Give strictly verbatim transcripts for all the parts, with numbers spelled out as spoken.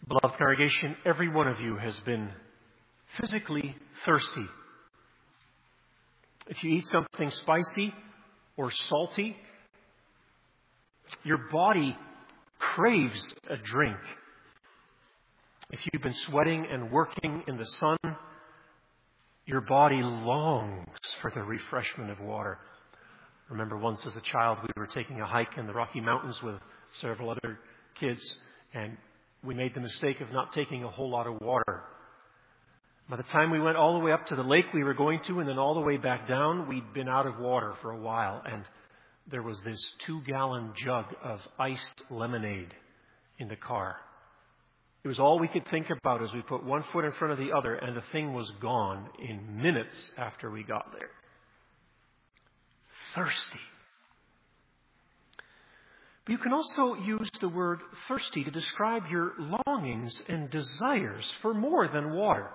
Beloved congregation, every one of you has been physically thirsty. If you eat something spicy or salty, your body craves a drink. If you've been sweating and working in the sun, your body longs for the refreshment of water. I remember once as a child we were taking a hike in the Rocky Mountains with several other kids, and we made the mistake of not taking a whole lot of water. By the time we went all the way up to the lake we were going to and then all the way back down, we'd been out of water for a while, and there was this two-gallon jug of iced lemonade in the car. It was all we could think about as we put one foot in front of the other, and the thing was gone in minutes after we got there. Thirsty. But you can also use the word thirsty to describe your longings and desires for more than water.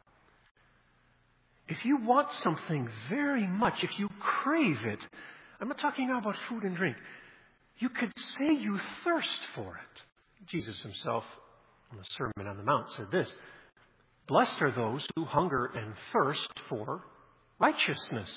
If you want something very much, if you crave it, I'm not talking now about food and drink, you could say you thirst for it. Jesus himself, on the Sermon on the Mount, said this: "Blessed are those who hunger and thirst for righteousness."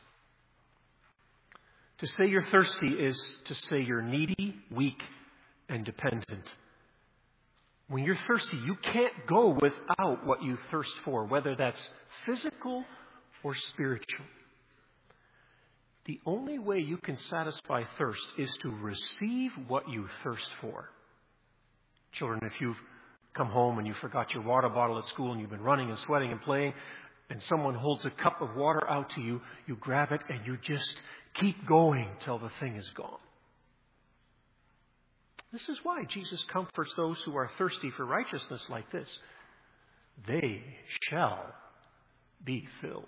To say you're thirsty is to say you're needy, weak, and dependent. When you're thirsty, you can't go without what you thirst for, whether that's physical or spiritual. The only way you can satisfy thirst is to receive what you thirst for. Children, if you've come home and you forgot your water bottle at school and you've been running and sweating and playing, and someone holds a cup of water out to you, you grab it and you just keep going till the thing is gone. This is why Jesus comforts those who are thirsty for righteousness like this: they shall be filled.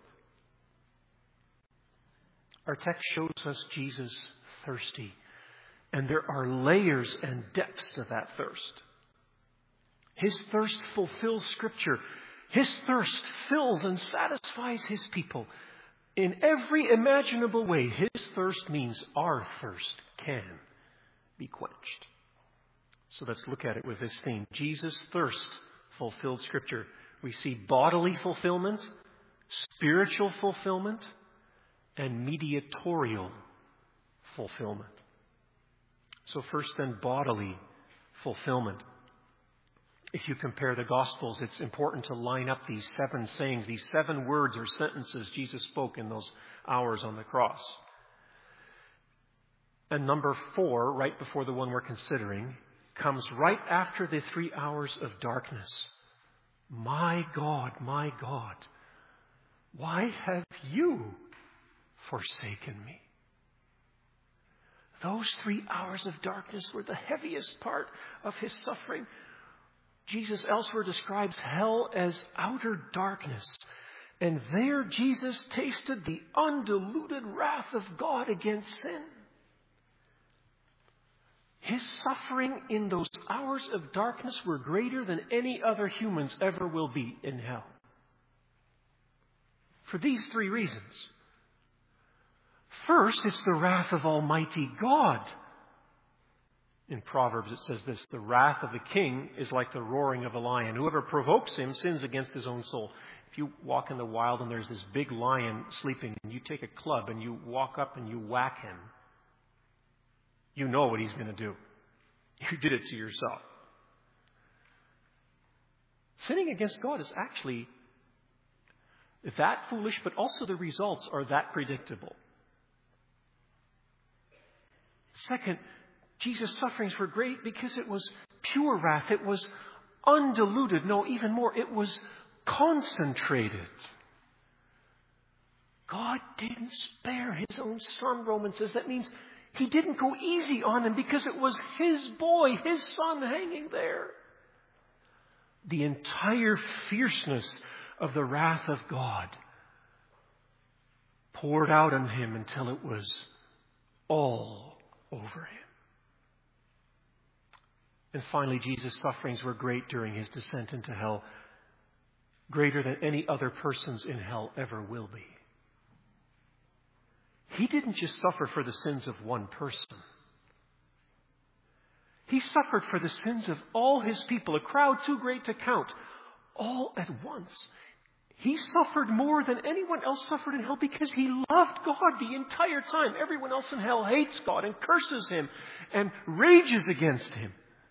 Our text shows us Jesus thirsty, and there are layers and depths to that thirst. His thirst fulfills Scripture. His thirst fills and satisfies His people in every imaginable way. His thirst means our thirst can be quenched. So let's look at it with this theme. Jesus' thirst fulfilled Scripture. We see bodily fulfillment, spiritual fulfillment, and mediatorial fulfillment. So first then, bodily fulfillment. If you compare the Gospels, it's important to line up these seven sayings, these seven words or sentences Jesus spoke in those hours on the cross. And number four, right before the one we're considering, comes right after the three hours of darkness. My God, my God, why have you forsaken me? Those three hours of darkness were the heaviest part of His suffering. Jesus elsewhere describes hell as outer darkness. And there Jesus tasted the undiluted wrath of God against sin. His suffering in those hours of darkness were greater than any other humans ever will be in hell. For these three reasons. First, it's the wrath of Almighty God. In Proverbs it says this: the wrath of the king is like the roaring of a lion. Whoever provokes him sins against his own soul. If you walk in the wild and there's this big lion sleeping, and you take a club and you walk up and you whack him, you know what he's going to do. You did it to yourself. Sinning against God is actually that foolish, but also the results are that predictable. Second, Jesus' sufferings were great because it was pure wrath. It was undiluted. No, even more, it was concentrated. God didn't spare His own Son, Romans says. That means He didn't go easy on Him because it was His boy, His Son hanging there. The entire fierceness of the wrath of God poured out on Him until it was all over Him. And finally, Jesus' sufferings were great during His descent into hell, greater than any other person's in hell ever will be. He didn't just suffer for the sins of one person. He suffered for the sins of all his people, a crowd too great to count, all at once. He suffered more than anyone else suffered in hell because he loved God the entire time. Everyone else in hell hates God and curses him and rages against him.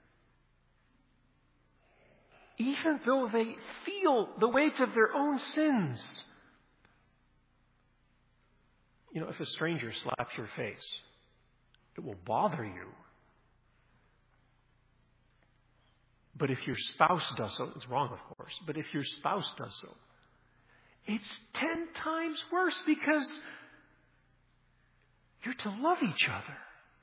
Even though they feel the weight of their own sins. You know, if a stranger slaps your face, it will bother you. But if your spouse does so, it's wrong, of course, but if your spouse does so, it's ten times worse because you're to love each other.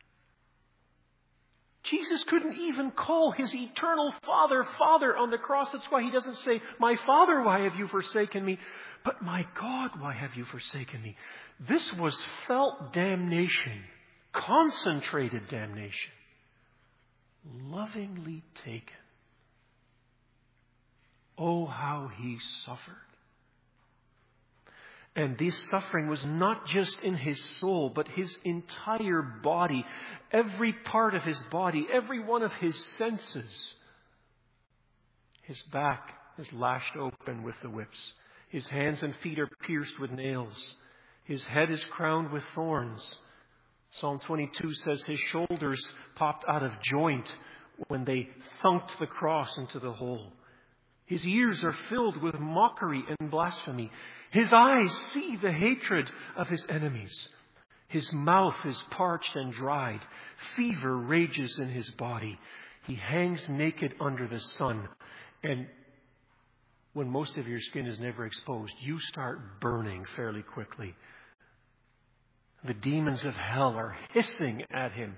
Jesus couldn't even call his eternal Father, Father on the cross. That's why he doesn't say, my Father, why have you forsaken me? But my God, why have you forsaken me? This was felt damnation, concentrated damnation, lovingly taken. Oh, how he suffered. And this suffering was not just in his soul, but his entire body, every part of his body, every one of his senses. His back is lashed open with the whips. His hands and feet are pierced with nails. His head is crowned with thorns. Psalm twenty-two says his shoulders popped out of joint when they thunked the cross into the hole. His ears are filled with mockery and blasphemy. His eyes see the hatred of his enemies. His mouth is parched and dried. Fever rages in his body. He hangs naked under the sun. And when most of your skin is never exposed, you start burning fairly quickly. The demons of hell are hissing at him.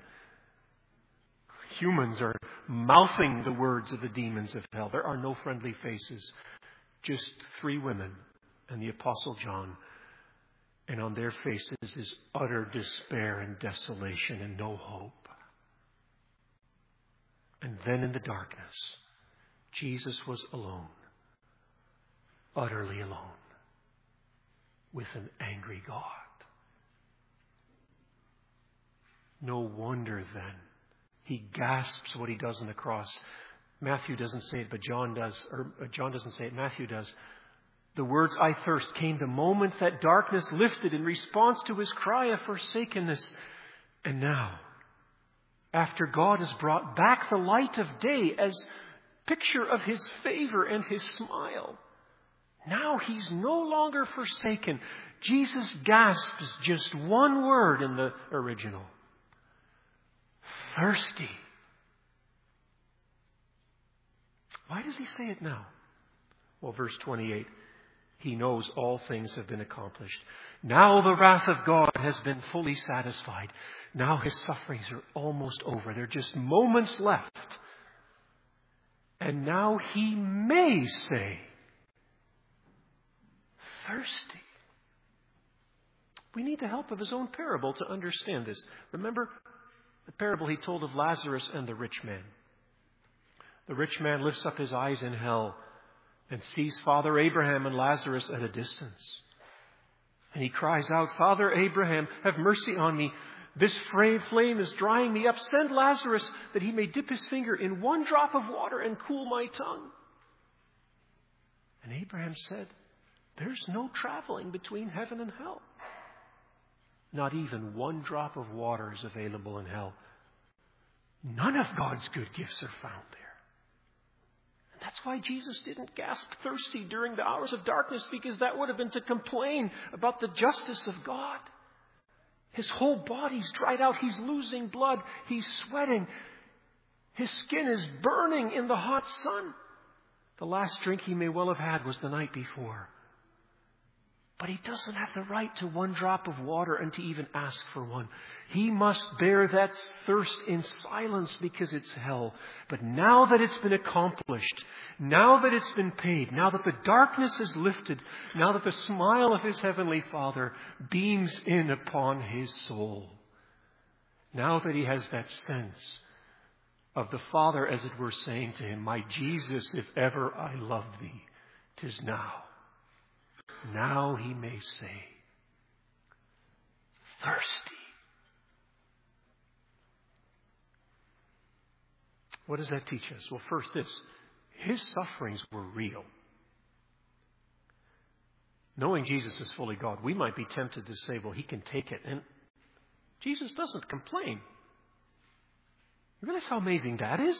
Humans are mouthing the words of the demons of hell. There are no friendly faces. Just three women and the Apostle John. And on their faces is utter despair and desolation and no hope. And then in the darkness, Jesus was alone. Utterly alone. With an angry God. No wonder then he gasps what he does on the cross. Matthew doesn't say it, but John does. Or John doesn't say it, Matthew does. The words, I thirst, came the moment that darkness lifted in response to his cry of forsakenness. And now, after God has brought back the light of day as picture of his favor and his smile, now he's no longer forsaken. Jesus gasps just one word in the original. Thirsty. Why does he say it now? Well, verse twenty-eight. He knows all things have been accomplished. Now the wrath of God has been fully satisfied. Now his sufferings are almost over. They're just moments left. And now he may say, thirsty. We need the help of his own parable to understand this. Remember the parable he told of Lazarus and the rich man. The rich man lifts up his eyes in hell and sees Father Abraham and Lazarus at a distance. And he cries out, Father Abraham, have mercy on me. This flame is drying me up. Send Lazarus that he may dip his finger in one drop of water and cool my tongue. And Abraham said, there's no traveling between heaven and hell. Not even one drop of water is available in hell. None of God's good gifts are found there. And that's why Jesus didn't gasp thirsty during the hours of darkness, because that would have been to complain about the justice of God. His whole body's dried out. He's losing blood. He's sweating. His skin is burning in the hot sun. The last drink he may well have had was the night before. But he doesn't have the right to one drop of water and to even ask for one. He must bear that thirst in silence because it's hell. But now that it's been accomplished, now that it's been paid, now that the darkness is lifted, now that the smile of his heavenly Father beams in upon his soul, now that he has that sense of the Father, as it were, saying to him, my Jesus, if ever I loved thee, 'tis now. Now he may say, thirsty. What does that teach us? Well, first this. His sufferings were real. Knowing Jesus is fully God, we might be tempted to say, well, he can take it. And Jesus doesn't complain. You realize how amazing that is?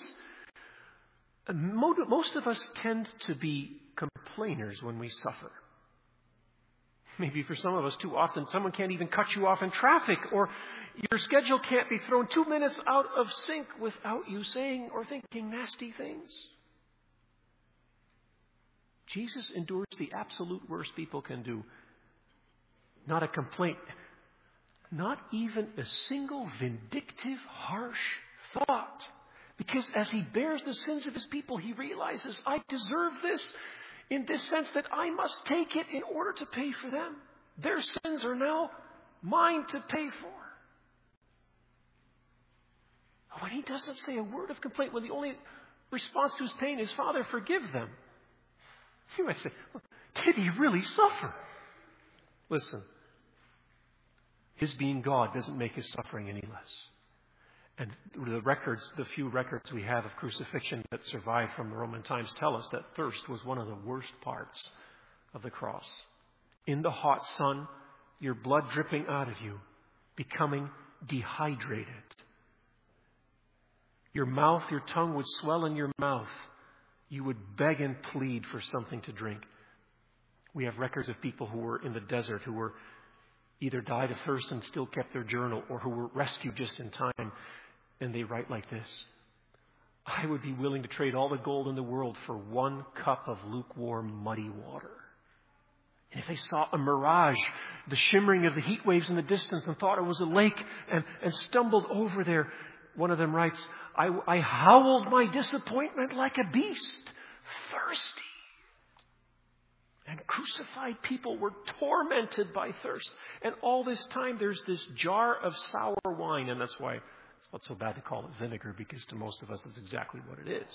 Most of us tend to be complainers when we suffer. Maybe for some of us too often, someone can't even cut you off in traffic, or your schedule can't be thrown two minutes out of sync without you saying or thinking nasty things. Jesus endures the absolute worst people can do. Not a complaint. Not even a single vindictive, harsh thought. Because as he bears the sins of his people, he realizes, I deserve this in this sense that I must take it in order to pay for them. Their sins are now mine to pay for. When he doesn't say a word of complaint, when the only response to his pain is, Father, forgive them. You might say, well, did he really suffer? Listen, his being God doesn't make his suffering any less. And the records, the few records we have of crucifixion that survive from the Roman times tell us that thirst was one of the worst parts of the cross. In the hot sun, your blood dripping out of you, becoming dehydrated. Your mouth, your tongue would swell in your mouth. You would beg and plead for something to drink. We have records of people who were in the desert, who were either died of thirst and still kept their journal, or who were rescued just in time. And they write like this: I would be willing to trade all the gold in the world for one cup of lukewarm, muddy water. And if they saw a mirage, the shimmering of the heat waves in the distance, and thought it was a lake, and, and stumbled over there, one of them writes, I, I howled my disappointment like a beast, thirsty. And crucified people were tormented by thirst. And all this time there's this jar of sour wine, and that's why it's not so bad to call it vinegar, because to most of us that's exactly what it is.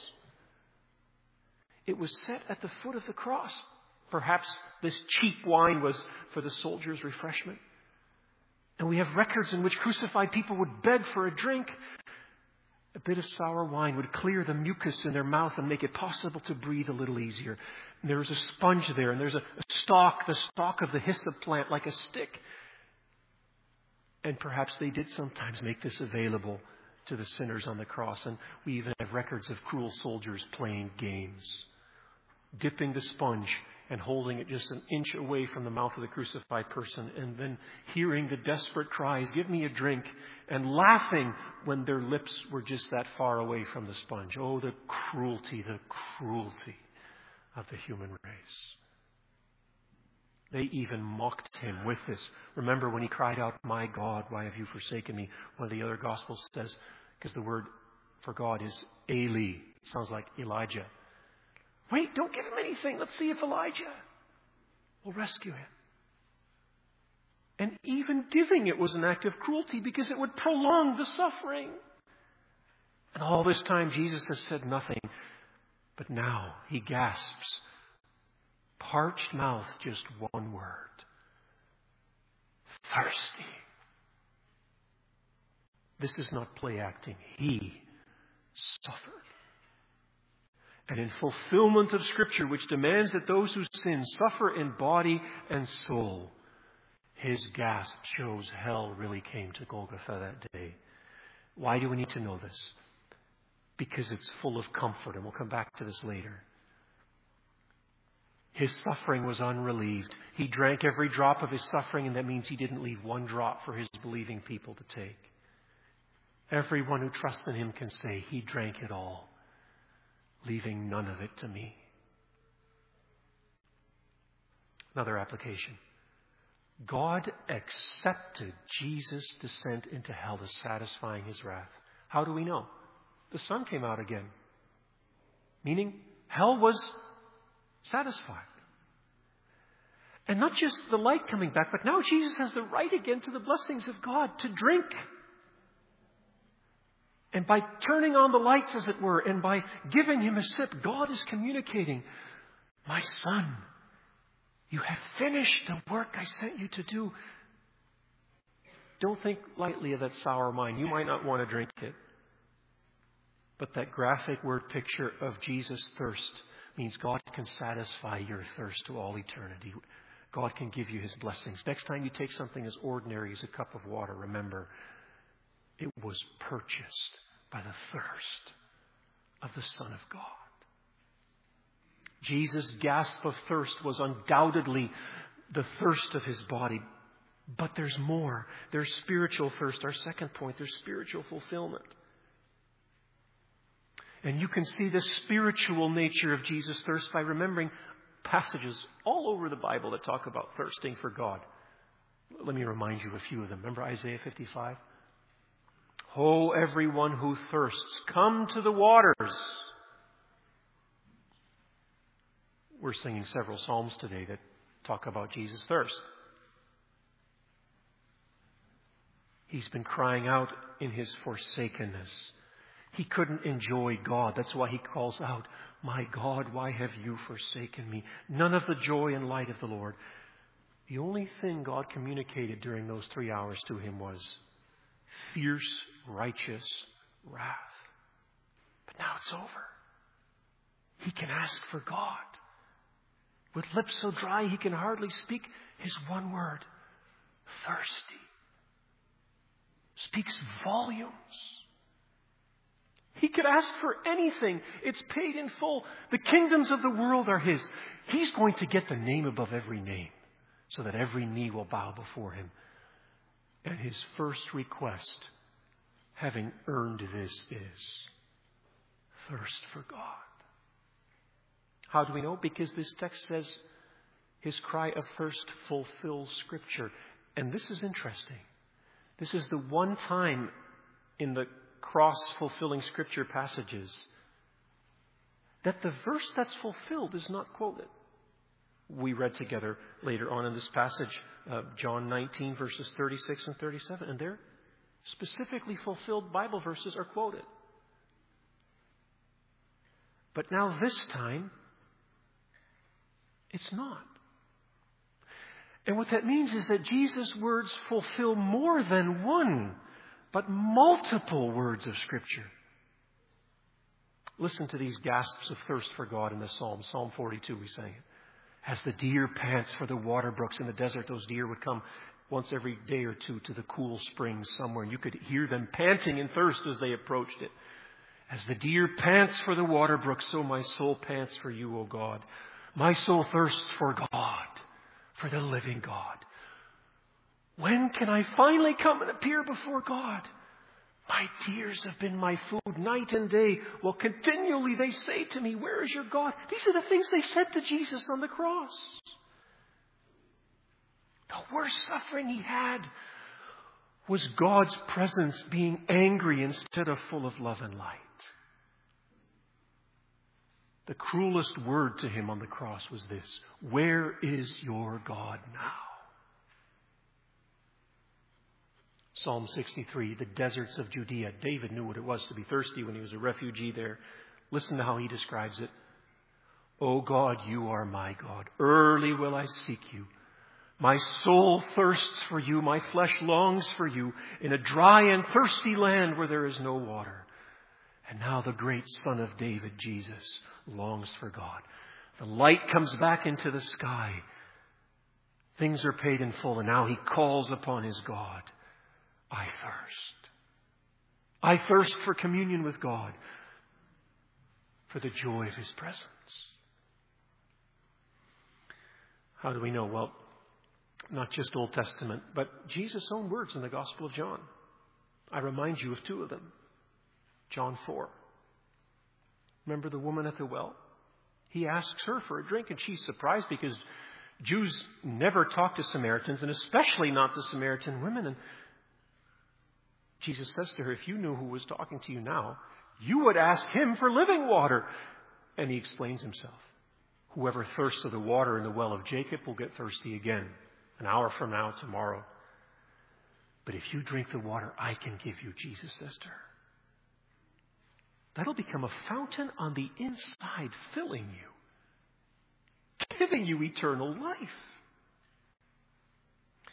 It was set at the foot of the cross. Perhaps this cheap wine was for the soldiers' refreshment. And we have records in which crucified people would beg for a drink. A bit of sour wine would clear the mucus in their mouth and make it possible to breathe a little easier. And there was a sponge there, and there's a, a stalk, the stalk of the hyssop plant, like a stick. And perhaps they did sometimes make this available to the sinners on the cross. And we even have records of cruel soldiers playing games, dipping the sponge and holding it just an inch away from the mouth of the crucified person, and then hearing the desperate cries, give me a drink, and laughing when their lips were just that far away from the sponge. Oh, the cruelty, the cruelty of the human race. They even mocked him with this. Remember when he cried out, my God, why have you forsaken me? One of the other Gospels says, because the word for God is Eli. Sounds like Elijah. Wait, don't give him anything. Let's see if Elijah will rescue him. And even giving it was an act of cruelty, because it would prolong the suffering. And all this time Jesus has said nothing. But now he gasps. Parched mouth, just one word. Thirsty. This is not play acting. He suffered. And in fulfillment of Scripture, which demands that those who sin suffer in body and soul, his gasp shows hell really came to Golgotha that day. Why do we need to know this? Because it's full of comfort, and we'll come back to this later. His suffering was unrelieved. He drank every drop of his suffering, and that means he didn't leave one drop for his believing people to take. Everyone who trusts in him can say, he drank it all, leaving none of it to me. Another application. God accepted Jesus' descent into hell as satisfying his wrath. How do we know? The sun came out again. Meaning, hell was satisfied. And not just the light coming back, but now Jesus has the right again to the blessings of God to drink. And by turning on the lights, as it were, and by giving him a sip, God is communicating, my son, you have finished the work I sent you to do. Don't think lightly of that sour wine. You might not want to drink it. But that graphic word picture of Jesus' thirst means God can satisfy your thirst to all eternity. God can give you His blessings. Next time you take something as ordinary as a cup of water, remember, it was purchased by the thirst of the Son of God. Jesus' gasp of thirst was undoubtedly the thirst of His body. But there's more. There's spiritual thirst. Our second point, there's spiritual fulfillment. And you can see the spiritual nature of Jesus' thirst by remembering passages all over the Bible that talk about thirsting for God. Let me remind you of a few of them. Remember Isaiah fifty-five? "Ho, everyone who thirsts, come to the waters." We're singing several psalms today that talk about Jesus' thirst. He's been crying out in His forsakenness. He couldn't enjoy God. That's why He calls out, "My God, why have you forsaken me?" None of the joy and light of the Lord. The only thing God communicated during those three hours to him was fierce, righteous wrath. But now it's over. He can ask for God. With lips so dry he can hardly speak his one word, thirsty, speaks volumes. He could ask for anything. It's paid in full. The kingdoms of the world are His. He's going to get the name above every name so that every knee will bow before Him. And His first request, having earned this, is thirst for God. How do we know? Because this text says His cry of thirst fulfills Scripture. And this is interesting. This is the one time in the cross-fulfilling Scripture passages that the verse that's fulfilled is not quoted. We read together later on in this passage, uh, John nineteen, verses thirty-six and thirty-seven, and there specifically fulfilled Bible verses are quoted. But now this time, it's not. And what that means is that Jesus' words fulfill more than one, but multiple words of Scripture. Listen to these gasps of thirst for God in the Psalm. Psalm forty-two, we sang it. As the deer pants for the water brooks in the desert, those deer would come once every day or two to the cool springs somewhere. And you could hear them panting in thirst as they approached it. As the deer pants for the water brooks, so my soul pants for you, O God. My soul thirsts for God, for the living God. When can I finally come and appear before God? My tears have been my food night and day. Well, continually they say to me, where is your God? These are the things they said to Jesus on the cross. The worst suffering He had was God's presence being angry instead of full of love and light. The cruelest word to Him on the cross was this: where is your God now? Psalm sixty-three, the deserts of Judea. David knew what it was to be thirsty when he was a refugee there. Listen to how he describes it. O God, you are my God. Early will I seek you. My soul thirsts for you. My flesh longs for you in a dry and thirsty land where there is no water. And now the great Son of David, Jesus, longs for God. The light comes back into the sky. Things are paid in full, and now he calls upon his God. I thirst. I thirst for communion with God, for the joy of His presence. How do we know? Well, not just Old Testament, but Jesus' own words in the Gospel of John. I remind you of two of them. John four. Remember the woman at the well? He asks her for a drink, and she's surprised because Jews never talk to Samaritans, and especially not to Samaritan women. And Jesus says to her, if you knew who was talking to you now, you would ask him for living water. And he explains himself. Whoever thirsts of the water in the well of Jacob will get thirsty again, an hour from now, tomorrow. But if you drink the water I can give you, Jesus says to her, that'll become a fountain on the inside, filling you, giving you eternal life.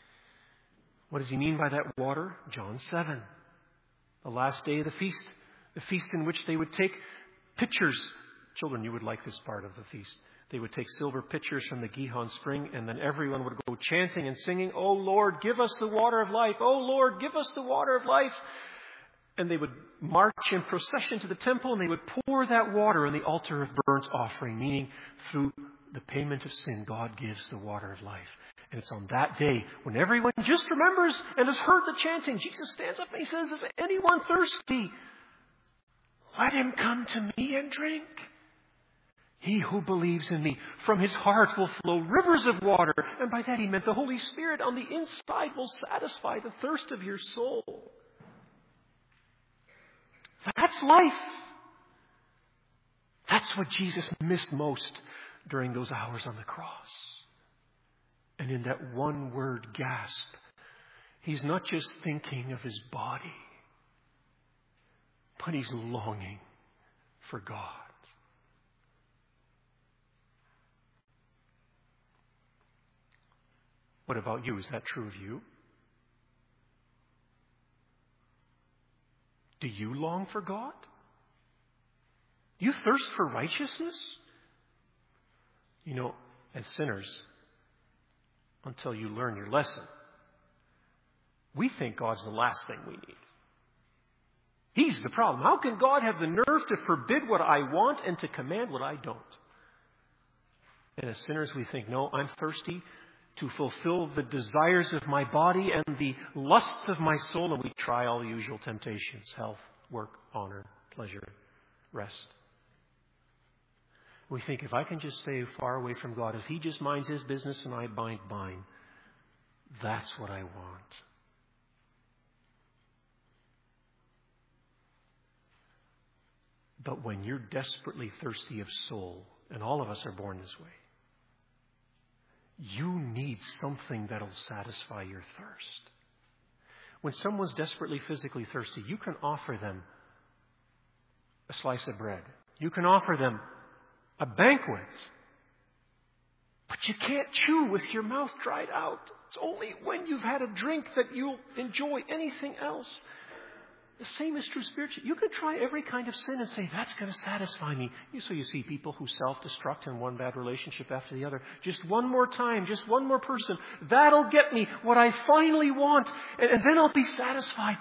What does he mean by that water? John seven. The last day of the feast, The feast in which they would take pitchers. Children, you would like this part of the feast. They would take silver pitchers from the Gihon spring, and then everyone would go chanting and singing, "Oh Lord, give us the water of life. Oh Lord, give us the water of life." And they would march in procession to the temple, and they would pour that water on the altar of burnt offering, meaning through the payment of sin, God gives the water of life. And it's on that day when everyone just remembers and has heard the chanting, Jesus stands up and he says, "Is anyone thirsty? Let him come to me and drink. He who believes in me, from his heart will flow rivers of water." And by that he meant the Holy Spirit on the inside will satisfy the thirst of your soul. That's life. That's what Jesus missed most during those hours on the cross. And in that one word gasp, he's not just thinking of his body, but he's longing for God. What about you? Is that true of you? Do you long for God? Do you thirst for righteousness? You know, as sinners, until you learn your lesson, we think God's the last thing we need. He's the problem. How can God have the nerve to forbid what I want and to command what I don't? And as sinners, we think, no, I'm thirsty to fulfill the desires of my body and the lusts of my soul, and we try all the usual temptations: health, work, honor, pleasure, rest. We think, if I can just stay far away from God, if he just minds his business and I mind mine, that's what I want. But when you're desperately thirsty of soul, and all of us are born this way, you need something that'll satisfy your thirst. When someone's desperately physically thirsty, you can offer them a slice of bread. You can offer them a banquet. But you can't chew with your mouth dried out. It's only when you've had a drink that you'll enjoy anything else. The same is true spiritually. You can try every kind of sin and say, that's going to satisfy me. So you see people who self-destruct in one bad relationship after the other. Just one more time, just one more person. That'll get me what I finally want. And, and then I'll be satisfied.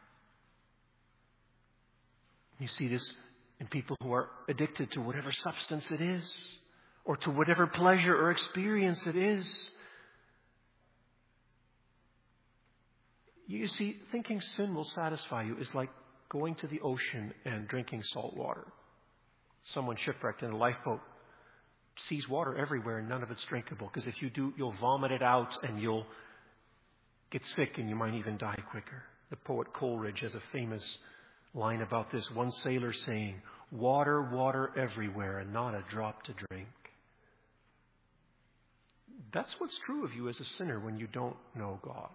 You see this in people who are addicted to whatever substance it is, or to whatever pleasure or experience it is. You see, thinking sin will satisfy you is like going to the ocean and drinking salt water. Someone shipwrecked in a lifeboat sees water everywhere and none of it's drinkable, because if you do, you'll vomit it out and you'll get sick and you might even die quicker. The poet Coleridge has a famous line about this. One sailor saying, "Water, water everywhere and not a drop to drink." That's what's true of you as a sinner when you don't know God.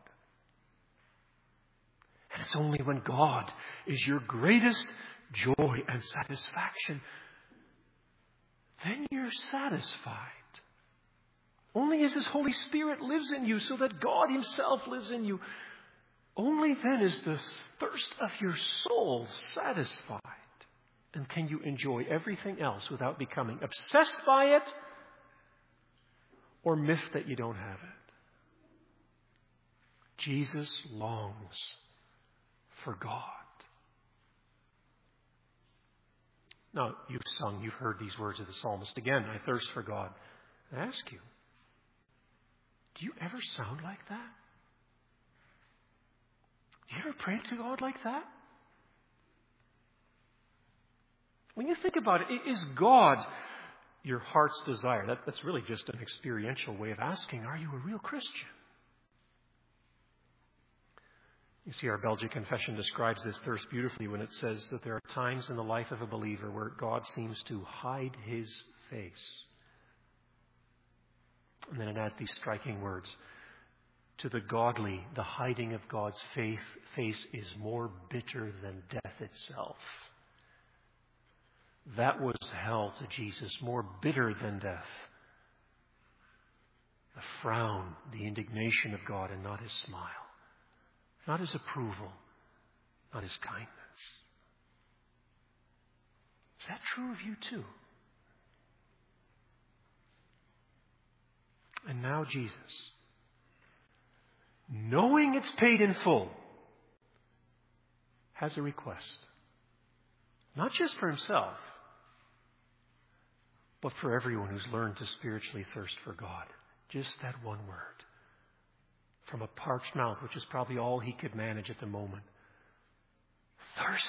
And it's only when God is your greatest joy and satisfaction, then you're satisfied. Only as His Holy Spirit lives in you, so that God Himself lives in you, only then is the thirst of your soul satisfied. And can you enjoy everything else without becoming obsessed by it or miffed that you don't have it. Jesus longs for God. Now, you've sung, you've heard these words of the psalmist. Again, I thirst for God. I ask you, do you ever sound like that? Do you ever pray to God like that? When you think about it, is God your heart's desire? That, that's really just an experiential way of asking, are you a real Christian? You see, our Belgian confession describes this thirst beautifully when it says that there are times in the life of a believer where God seems to hide His face. And then it adds these striking words. To the godly, the hiding of God's faith, face is more bitter than death itself. That was hell to Jesus, more bitter than death. The frown, the indignation of God, and not His smile. Not His approval, not His kindness. Is that true of you too? And now Jesus, knowing it's paid in full, has a request. Not just for himself, but for everyone who's learned to spiritually thirst for God. Just that one word. From a parched mouth, which is probably all he could manage at the moment. Thirsty.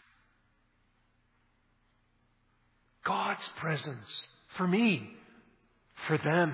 God's presence. For me. For them.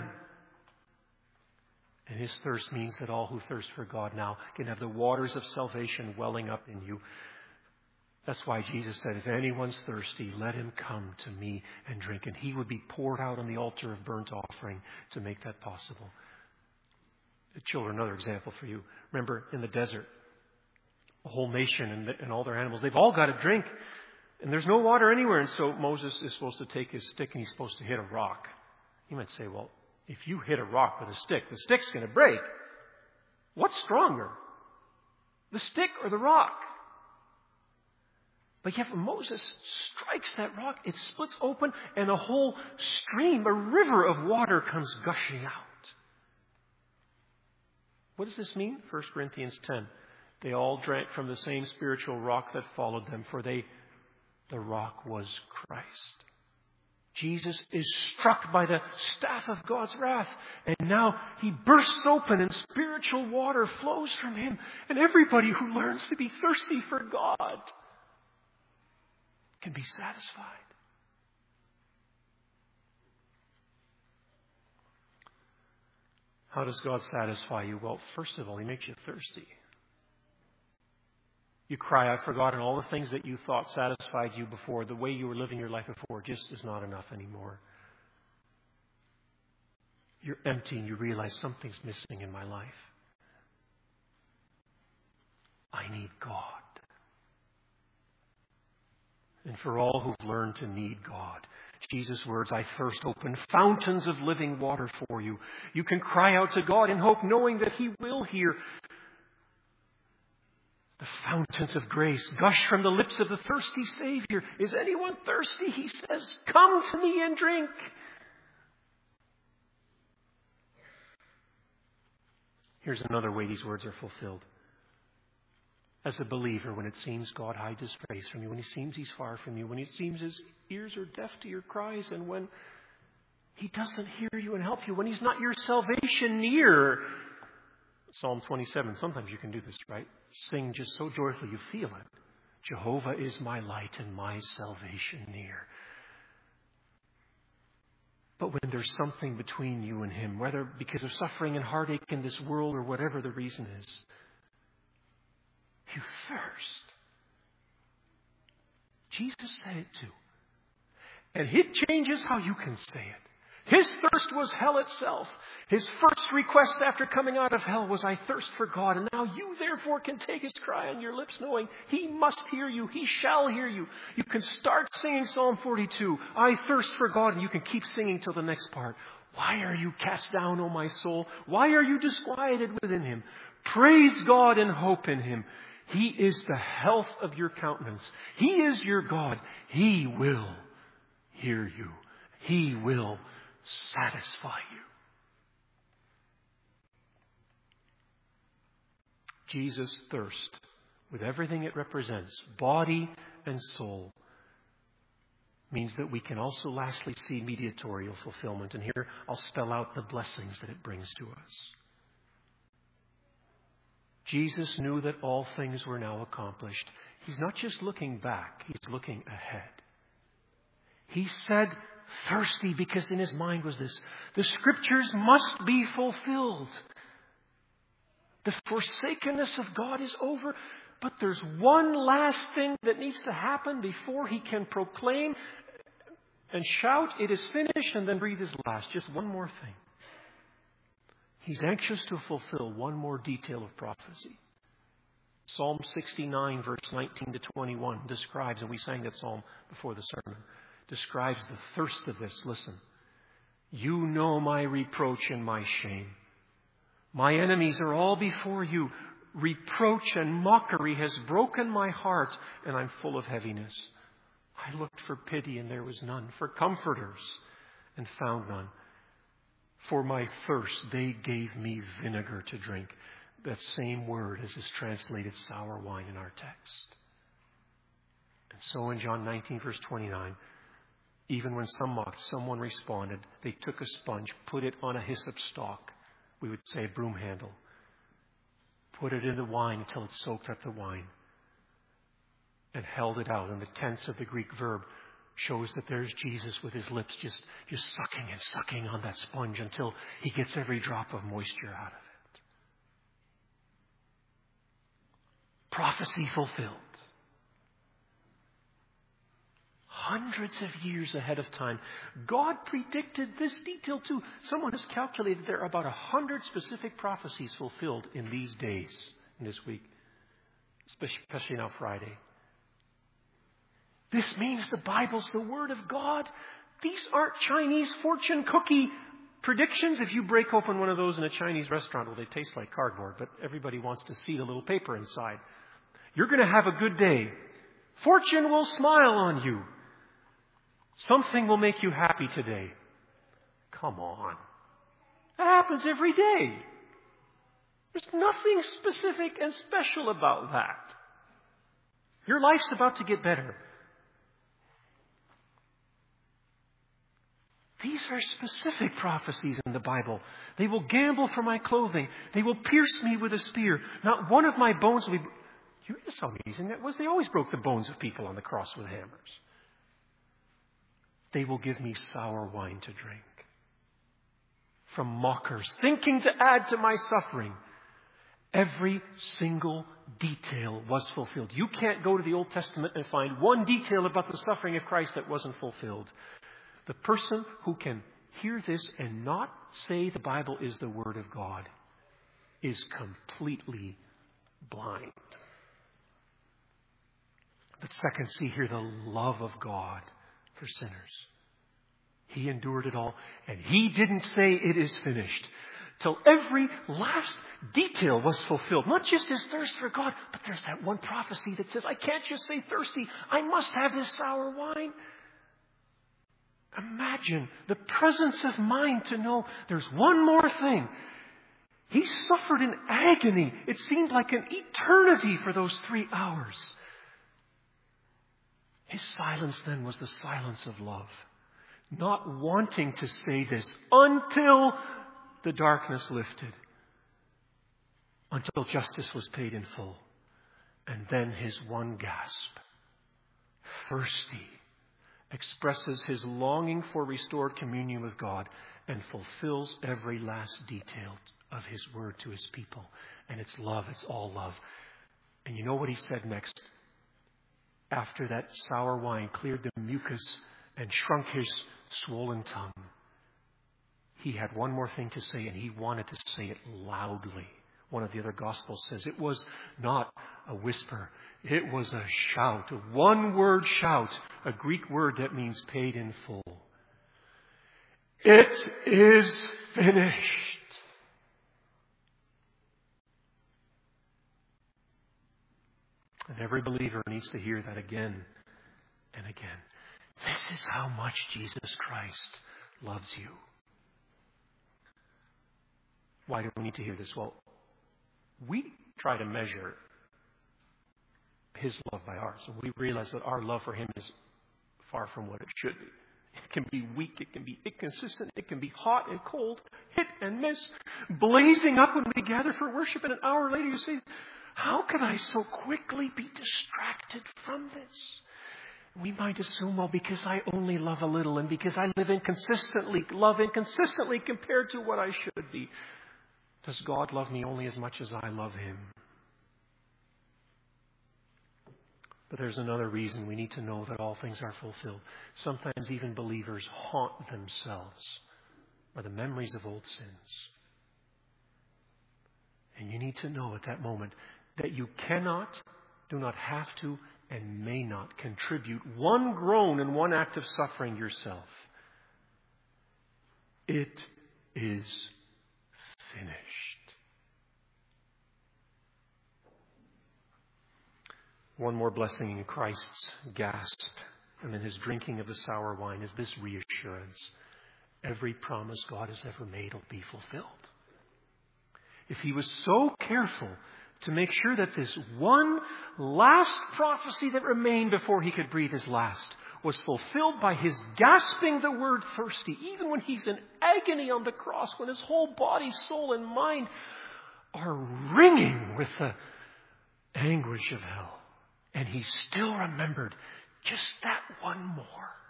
And his thirst means that all who thirst for God now can have the waters of salvation welling up in you. That's why Jesus said, if anyone's thirsty, let him come to me and drink. And he would be poured out on the altar of burnt offering to make that possible. Children, another example for you. Remember in the desert, a whole nation and, and all their animals, they've all got to drink. And there's no water anywhere. And so Moses is supposed to take his stick and he's supposed to hit a rock. You might say, well, if you hit a rock with a stick, the stick's going to break. What's stronger? The stick or the rock? But yet when Moses strikes that rock, it splits open and a whole stream, a river of water comes gushing out. What does this mean? First Corinthians ten. They all drank from the same spiritual rock that followed them, for they, the rock was Christ. Jesus is struck by the staff of God's wrath. And now he bursts open and spiritual water flows from him. And everybody who learns to be thirsty for God can be satisfied. How does God satisfy you? Well, first of all, he makes you thirsty. You cry out for God, and all the things that you thought satisfied you before, the way you were living your life before, just is not enough anymore. You're empty and you realize something's missing in my life. I need God. And for all who've learned to need God, Jesus' words, I thirst, open fountains of living water for you. You can cry out to God in hope, knowing that he will hear. The fountains of grace gush from the lips of the thirsty Savior. Is anyone thirsty? He says, come to me and drink. Here's another way these words are fulfilled. As a believer, when it seems God hides his face from you, when it seems he's far from you, when it seems his ears are deaf to your cries, and when he doesn't hear you and help you, when he's not your salvation near. Psalm twenty-seven, sometimes you can do this, right? Sing just so joyfully you feel it. Jehovah is my light and my salvation near. But when there's something between you and him, whether because of suffering and heartache in this world or whatever the reason is, you thirst. Jesus said it too. And it changes how you can say it. His thirst was hell itself. His first request after coming out of hell was, I thirst for God. And now you therefore can take his cry on your lips, knowing he must hear you. He shall hear you. You can start singing Psalm forty-two. I thirst for God. And you can keep singing till the next part. Why are you cast down, O my soul? Why are you disquieted within him? Praise God and hope in him. He is the health of your countenance. He is your God. He will hear you. He will satisfy you. Jesus' thirst, with everything it represents, body and soul, means that we can also lastly see mediatorial fulfillment. And here I'll spell out the blessings that it brings to us. Jesus knew that all things were now accomplished. He's not just looking back, he's looking ahead. He said, thirsty, because in his mind was this: the scriptures must be fulfilled. The forsakenness of God is over, but there's one last thing that needs to happen before he can proclaim and shout, it is finished, and then breathe his last. Just one more thing. He's anxious to fulfill one more detail of prophecy. Psalm sixty-nine, verse nineteen to twenty-one describes, and we sang that psalm before the sermon, describes the thirst of this. Listen. You know my reproach and my shame. My enemies are all before you. Reproach and mockery has broken my heart, and I'm full of heaviness. I looked for pity and there was none, for comforters and found none. For my thirst they gave me vinegar to drink. That same word as is translated sour wine in our text. And so in John nineteen, verse twenty-nine, even when some mocked, someone responded. They took a sponge, put it on a hyssop stalk, we would say a broom handle, put it in the wine until it soaked up the wine, and held it out. And the tense of the Greek verb shows that there's Jesus with his lips just, just sucking and sucking on that sponge until he gets every drop of moisture out of it. Prophecy fulfilled. Hundreds of years ahead of time. God predicted this detail too. Someone has calculated there are about a hundred specific prophecies fulfilled in these days, in this week, especially now Friday. This means the Bible's the Word of God. These aren't Chinese fortune cookie predictions. If you break open one of those in a Chinese restaurant, well, they taste like cardboard, but everybody wants to see the little paper inside. You're going to have a good day. Fortune will smile on you. Something will make you happy today. Come on. That happens every day. There's nothing specific and special about that. Your life's about to get better. These are specific prophecies in the Bible. They will gamble for my clothing. They will pierce me with a spear. Not one of my bones will be... You realize how amazing that was? They always broke the bones of people on the cross with hammers. They will give me sour wine to drink. From mockers, thinking to add to my suffering. Every single detail was fulfilled. You can't go to the Old Testament and find one detail about the suffering of Christ that wasn't fulfilled. The person who can hear this and not say the Bible is the Word of God is completely blind. But second, see here the love of God for sinners. He endured it all, and He didn't say it is finished till every last detail was fulfilled. Not just His thirst for God, but there's that one prophecy that says, I can't just say thirsty, I must have this sour wine. Imagine the presence of mind to know there's one more thing. He suffered in agony. It seemed like an eternity for those three hours. His silence then was the silence of love. Not wanting to say this until the darkness lifted. Until justice was paid in full. And then his one gasp. Thirsty. Expresses his longing for restored communion with God and fulfills every last detail of His word to His people. And it's love. It's all love. And you know what He said next? After that sour wine cleared the mucus and shrunk His swollen tongue, He had one more thing to say, and He wanted to say it loudly. One of the other Gospels says it was not a whisper. It was a shout, a one-word shout, a Greek word that means paid in full. It is finished. And every believer needs to hear that again and again. This is how much Jesus Christ loves you. Why do we need to hear this? Well, we try to measure His love by ours. And we realize that our love for Him is far from what it should be. It can be weak. It can be inconsistent. It can be hot and cold, hit and miss, blazing up when we gather for worship. And an hour later you say, how can I so quickly be distracted from this? We might assume, well, because I only love a little and because I live inconsistently, love inconsistently compared to what I should be. Does God love me only as much as I love Him? But there's another reason we need to know that all things are fulfilled. Sometimes even believers haunt themselves by the memories of old sins. And you need to know at that moment that you cannot, do not have to, and may not contribute one groan and one act of suffering yourself. It is finished. One more blessing in Christ's gasp him in his drinking of the sour wine is this reassurance. Every promise God has ever made will be fulfilled. If he was so careful to make sure that this one last prophecy that remained before he could breathe his last was fulfilled by his gasping the word thirsty, even when he's in agony on the cross, when his whole body, soul, and mind are ringing with the anguish of hell. And he still remembered just that one more.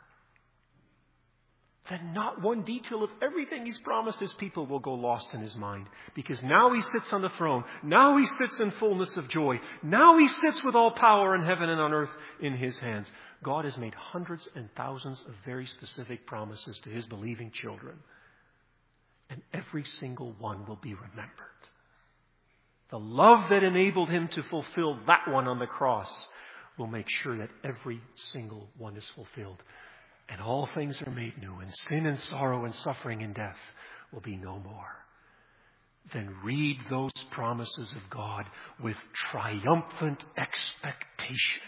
Then not one detail of everything he's promised his people will go lost in his mind. Because now he sits on the throne. Now he sits in fullness of joy. Now he sits with all power in heaven and on earth in his hands. God has made hundreds and thousands of very specific promises to his believing children. And every single one will be remembered. The love that enabled him to fulfill that one on the cross will make sure that every single one is fulfilled. And all things are made new, and sin and sorrow and suffering and death will be no more. Then read those promises of God with triumphant expectation.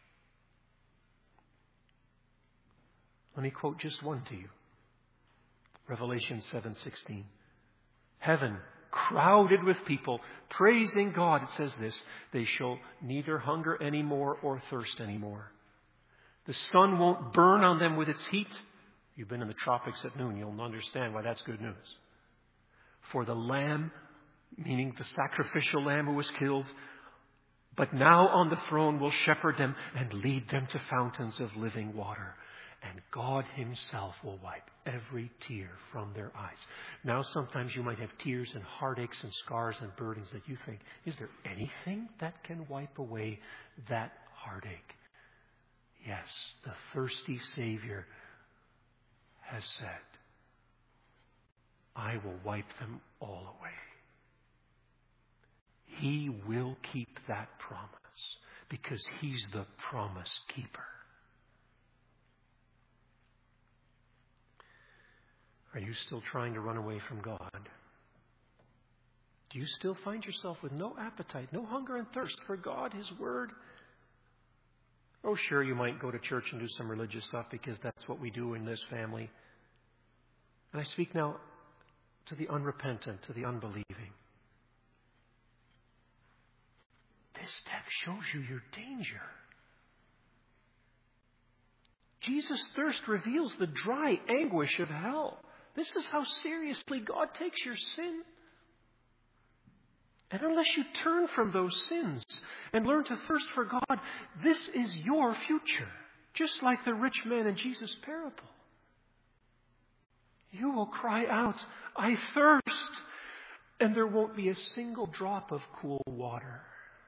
Let me quote just one to you. Revelation seven sixteen. Heaven crowded with people praising God. It says this, they shall neither hunger anymore or thirst anymore. The sun won't burn on them with its heat. You've been in the tropics at noon. You'll understand why that's good news. For the Lamb, meaning the sacrificial Lamb who was killed, but now on the throne will shepherd them and lead them to fountains of living water. And God himself will wipe every tear from their eyes. Now sometimes you might have tears and heartaches and scars and burdens that you think, is there anything that can wipe away that heartache? Yes, the thirsty Savior has said, I will wipe them all away. He will keep that promise because he's the promise keeper. Are you still trying to run away from God? Do you still find yourself with no appetite, no hunger and thirst for God, his word? Oh, sure, you might go to church and do some religious stuff because that's what we do in this family. And I speak now to the unrepentant, to the unbelieving. This text shows you your danger. Jesus' thirst reveals the dry anguish of hell. This is how seriously God takes your sin. And unless you turn from those sins and learn to thirst for God, this is your future. Just like the rich man in Jesus' parable. You will cry out, I thirst, and there won't be a single drop of cool water.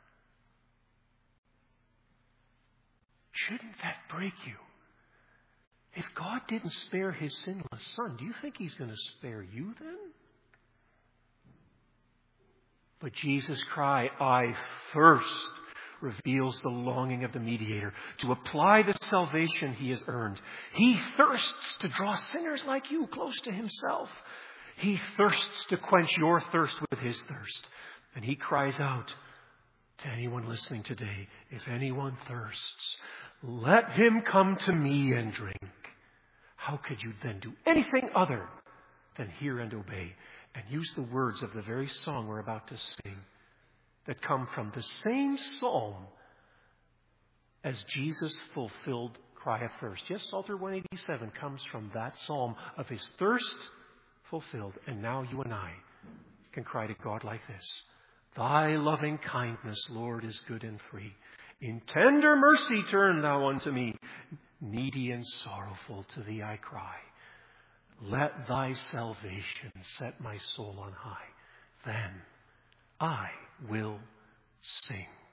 Shouldn't that break you? If God didn't spare his sinless son, do you think he's going to spare you then? But Jesus' cry, I thirst, reveals the longing of the mediator to apply the salvation he has earned. He thirsts to draw sinners like you close to himself. He thirsts to quench your thirst with his thirst. And he cries out to anyone listening today, if anyone thirsts, let him come to me and drink. How could you then do anything other than hear and obey and use the words of the very song we're about to sing that come from the same psalm as Jesus' fulfilled cry of thirst? Yes, Psalter one eighty-seven comes from that psalm of his thirst fulfilled. And now you and I can cry to God like this. Thy loving kindness, Lord, is good and free. In tender mercy turn thou unto me. Needy and sorrowful to thee I cry. Let thy salvation set my soul on high. Then I will sing.